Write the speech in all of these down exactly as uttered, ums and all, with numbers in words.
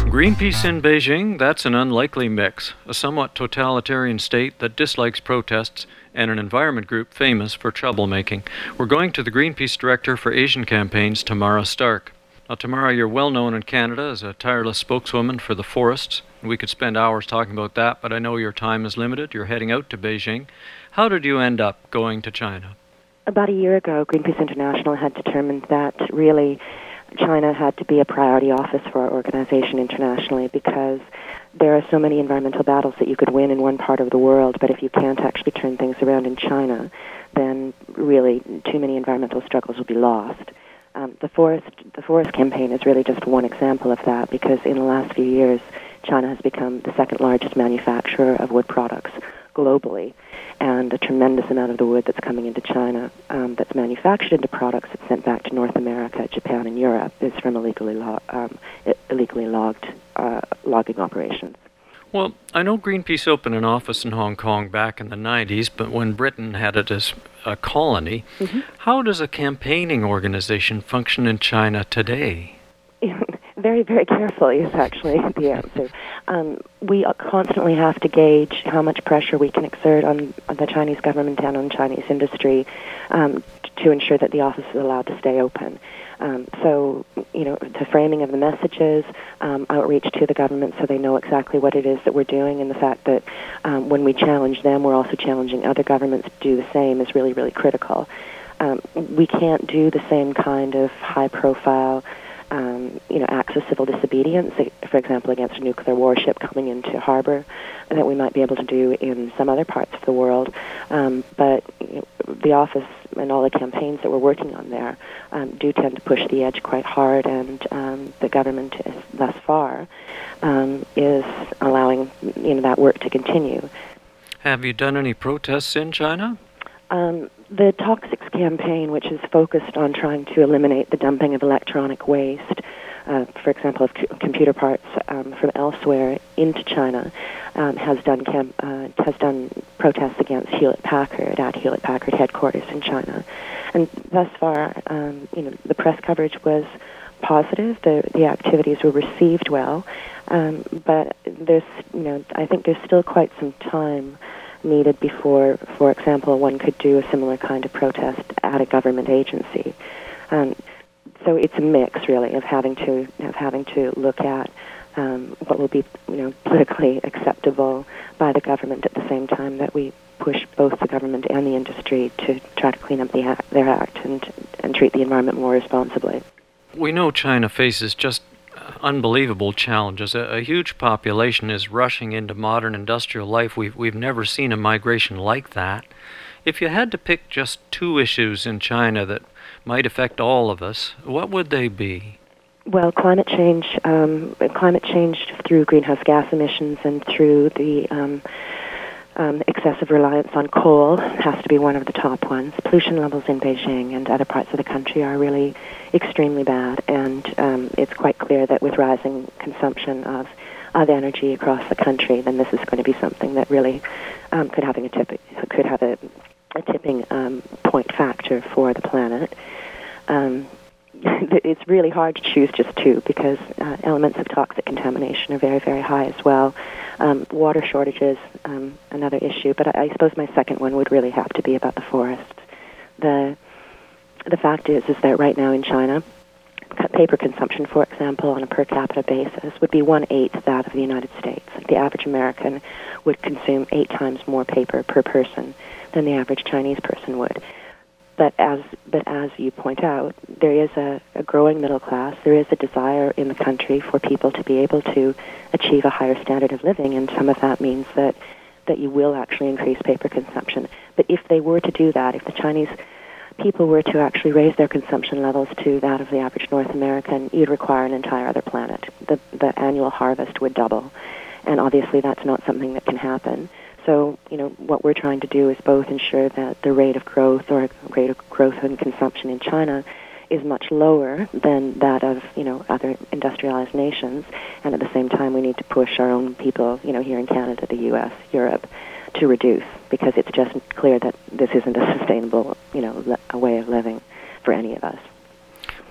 Greenpeace in Beijing, that's an unlikely mix. A somewhat totalitarian state that dislikes protests and an environment group famous for troublemaking. We're going to the Greenpeace Director for Asian Campaigns, Tamara Stark. Now, Tamara, you're well known in Canada as a tireless spokeswoman for the forests. We could spend hours talking about that, but I know your time is limited. You're heading out to Beijing. How did you end up going to China? About a year ago, Greenpeace International had determined that really China had to be a priority office for our organization internationally because there are so many environmental battles that you could win in one part of the world, but if you can't actually turn things around in China, then really too many environmental struggles will be lost. Um, the forest, the forest campaign is really just one example of that because in the last few years, China has become the second largest manufacturer of wood products globally, and a tremendous amount of the wood that's coming into China um, that's manufactured into products that's sent back to North America, Japan, and Europe is from illegally, lo- um, illegally logged uh, logging operations. Well, I know Greenpeace opened an office in Hong Kong back in the nineties, but when Britain had it as a colony, mm-hmm. How does a campaigning organization function in China today? Very, very carefully is actually the answer. Um, we constantly have to gauge how much pressure we can exert on, on the Chinese government and on Chinese industry um, to ensure that the office is allowed to stay open. Um, so, you know, the framing of the messages, um, outreach to the government so they know exactly what it is that we're doing, and the fact that um, when we challenge them, we're also challenging other governments to do the same is really, really critical. Um, we can't do the same kind of high-profile Um, you know, acts of civil disobedience, for example, against a nuclear warship coming into harbor, that we might be able to do in some other parts of the world. Um, but you know, the office and all the campaigns that we're working on there um, do tend to push the edge quite hard, and um, the government is, thus far um, is allowing you know that work to continue. Have you done any protests in China? Um, the Toxics campaign, which is focused on trying to eliminate the dumping of electronic waste, uh, for example, of c- computer parts um, from elsewhere into China, um, has done cam- uh, has done protests against Hewlett Packard at Hewlett Packard headquarters in China, and thus far, um, you know, the press coverage was positive. The the activities were received well, um, but there's you know I think there's still quite some time needed before, for example, one could do a similar kind of protest at a government agency. Um, so it's a mix, really, of having to of having to look at um, what will be, you know, politically acceptable by the government at the same time that we push both the government and the industry to try to clean up the act, their act and and treat the environment more responsibly. We know China faces just unbelievable challenges. A, a huge population is rushing into modern industrial life. We've, we've never seen a migration like that. If you had to pick just two issues in China that might affect all of us, what would they be? Well, climate change, um, climate change through greenhouse gas emissions and through the um, um, excessive reliance on coal has to be one of the top ones. Pollution levels in Beijing and other parts of the country are really extremely bad, and um, it's quite clear that with rising consumption of, of energy across the country, then this is going to be something that really um, could having a tip, could have a, a tipping um, point factor for the planet. Um, it's really hard to choose just two because uh, elements of toxic contamination are very, very high as well. Um, water shortages, um, another issue, but I, I suppose my second one would really have to be about the forests. The the fact is, is that right now in China, paper consumption, for example, on a per capita basis would be one-eighth that of the United States. The average American would consume eight times more paper per person than the average Chinese person would. But as but as you point out, there is a, a growing middle class. There is a desire in the country for people to be able to achieve a higher standard of living, and some of that means that, that you will actually increase paper consumption. But if they were to do that, if the Chinese people were to actually raise their consumption levels to that of the average North American, you'd require an entire other planet. The, the annual harvest would double, and obviously that's not something that can happen. So, you know, what we're trying to do is both ensure that the rate of growth or rate of growth in consumption in China is much lower than that of, you know, other industrialized nations, and at the same time we need to push our own people, you know, here in Canada, the U S, Europe, to reduce, because it's just clear that this isn't a sustainable, you know, le- a way of living for any of us.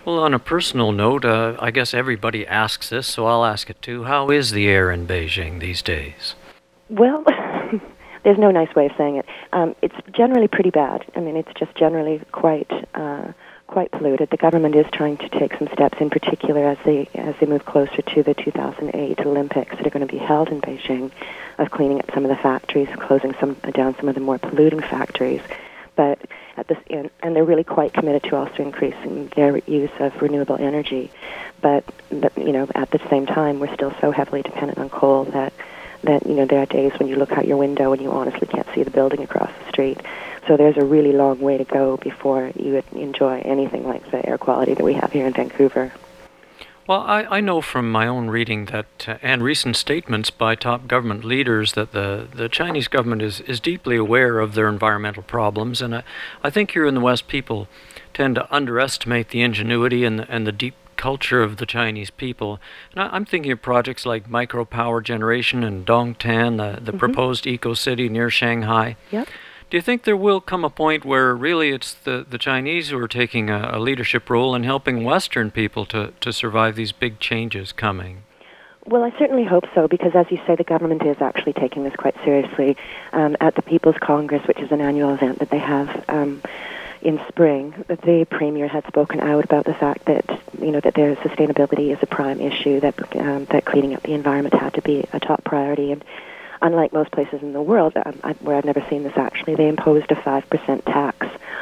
Well, on a personal note, uh, I guess everybody asks this, so I'll ask it too. How is the air in Beijing these days? Well, there's no nice way of saying it. Um, it's generally pretty bad. I mean, it's just generally quite uh, quite polluted. The government is trying to take some steps, in particular as they as they move closer to the two thousand eight Olympics that are going to be held in Beijing, of cleaning up some of the factories, closing some down some of the more polluting factories. But at this, and they're really quite committed to also increasing their use of renewable energy. But, but you know, at the same time, we're still so heavily dependent on coal that that you know there are days when you look out your window and you honestly can't see the building across the street. So there's a really long way to go before you would enjoy anything like the air quality that we have here in Vancouver. Well, I, I know from my own reading that, uh, and recent statements by top government leaders, that the, the Chinese government is, is deeply aware of their environmental problems. And I, I think here in the West, people tend to underestimate the ingenuity and the, and the deep culture of the Chinese people. And I, I'm thinking of projects like micropower generation in Dongtan, the, the mm-hmm. proposed eco-city near Shanghai. Yep. Do you think there will come a point where really it's the, the Chinese who are taking a, a leadership role in helping Western people to, to survive these big changes coming? Well, I certainly hope so, because as you say, the government is actually taking this quite seriously. Um, at the People's Congress, which is an annual event that they have um, in spring, the Premier had spoken out about the fact that, you know, that their sustainability is a prime issue, that um, that cleaning up the environment had to be a top priority. And unlike most places in the world, um, I, where I've never seen this actually, they imposed a five percent tax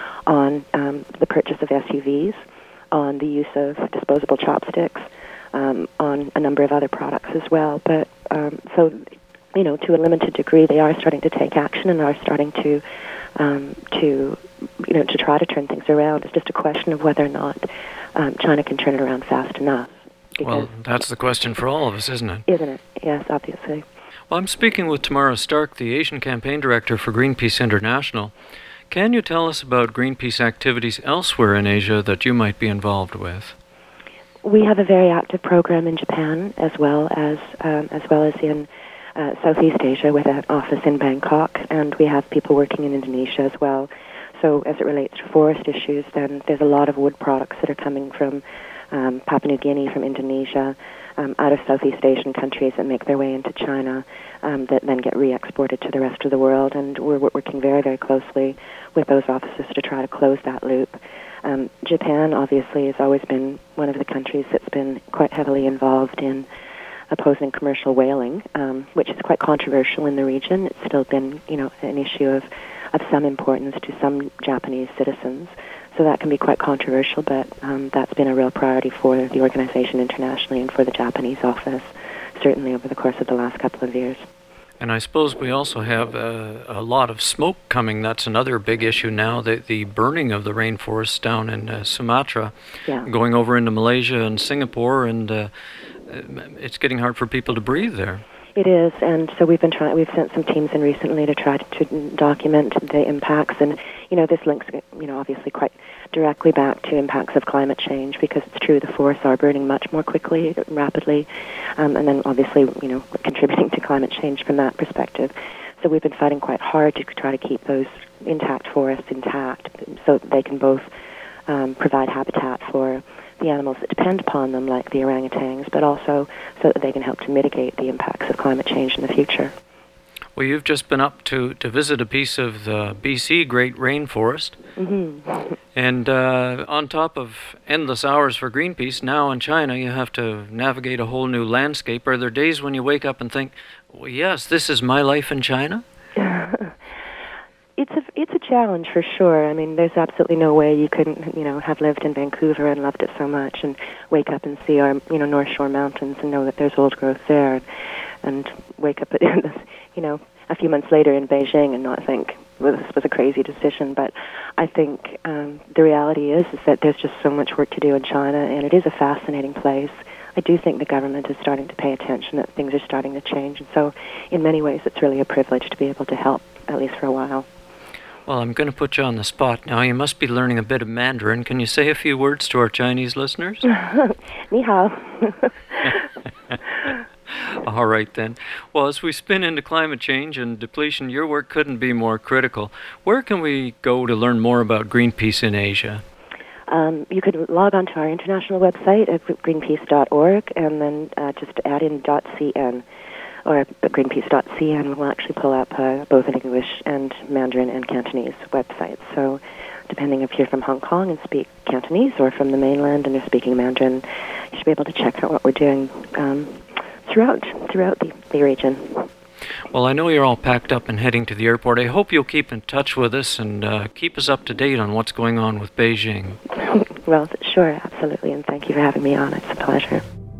on um, the purchase of S U Vs, on the use of disposable chopsticks, um, on a number of other products as well. But um, so, you know, to a limited degree, they are starting to take action and are starting to, um, to, you know, to try to turn things around. It's just a question of whether or not um, China can turn it around fast enough. Well, that's the question for all of us, isn't it? Isn't it? Yes, obviously. Well, I'm speaking with Tamara Stark, the Asian Campaign Director for Greenpeace International. Can you tell us about Greenpeace activities elsewhere in Asia that you might be involved with? We have a very active program in Japan, as well as um, as well as in uh, Southeast Asia, with an office in Bangkok, and we have people working in Indonesia as well. So, as it relates to forest issues, then there's a lot of wood products that are coming from um, Papua New Guinea, from Indonesia, Um, out of Southeast Asian countries that make their way into China, um, that then get re-exported to the rest of the world. And we're, we're working very, very closely with those offices to try to close that loop. Um, Japan, obviously, has always been one of the countries that's been quite heavily involved in opposing commercial whaling, um, which is quite controversial in the region. It's still been, you know, an issue of, of some importance to some Japanese citizens. So that can be quite controversial, but um, that's been a real priority for the organization internationally and for the Japanese office, certainly over the course of the last couple of years. And I suppose we also have uh, a lot of smoke coming. That's another big issue now, the, the burning of the rainforests down in uh, Sumatra, yeah. going over into Malaysia and Singapore, and uh, it's getting hard for people to breathe there. It is, and so we've been trying. We've sent some teams in recently to try to, to document the impacts, and you know, this links, you know, obviously quite directly back to impacts of climate change, because it's true the forests are burning much more quickly, rapidly, um, and then obviously, you know, contributing to climate change from that perspective. So we've been fighting quite hard to try to keep those intact forests intact, so that they can both um, provide habitat for the animals that depend upon them, like the orangutans, but also so that they can help to mitigate the impacts of climate change in the future. Well, you've just been up to, to visit a piece of the B C Great Rainforest, mm-hmm. and uh, on top of endless hours for Greenpeace, now in China you have to navigate a whole new landscape. Are there days when you wake up and think, well, yes, this is my life in China? It's a it's a challenge for sure. I mean, there's absolutely no way you couldn't, you know, have lived in Vancouver and loved it so much, and wake up and see our, you know, North Shore Mountains and know that there's old growth there, and, and wake up at you know, a few months later in Beijing and not think, well, this was a crazy decision. But I think um, the reality is is that there's just so much work to do in China, and it is a fascinating place. I do think the government is starting to pay attention, that things are starting to change, and so in many ways it's really a privilege to be able to help, at least for a while. Well, I'm going to put you on the spot now. You must be learning a bit of Mandarin. Can you say a few words to our Chinese listeners? Ni hao. All right, then. Well, as we spin into climate change and depletion, your work couldn't be more critical. Where can we go to learn more about Greenpeace in Asia? Um, you could log on to our international website at greenpeace dot org and then uh, just add in .cn or greenpeace dot c n will actually pull up uh, both an English and Mandarin and Cantonese websites. So depending if you're from Hong Kong and speak Cantonese or from the mainland and you're speaking Mandarin, you should be able to check out what we're doing um, throughout throughout the, the region. Well, I know you're all packed up and heading to the airport. I hope you'll keep in touch with us and uh, keep us up to date on what's going on with Beijing. Well, sure, absolutely, and thank you for having me on. It's a pleasure.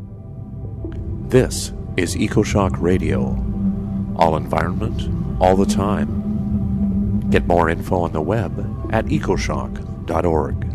This is EcoShock Radio. All environment, all the time. Get more info on the web at ecoshock dot org.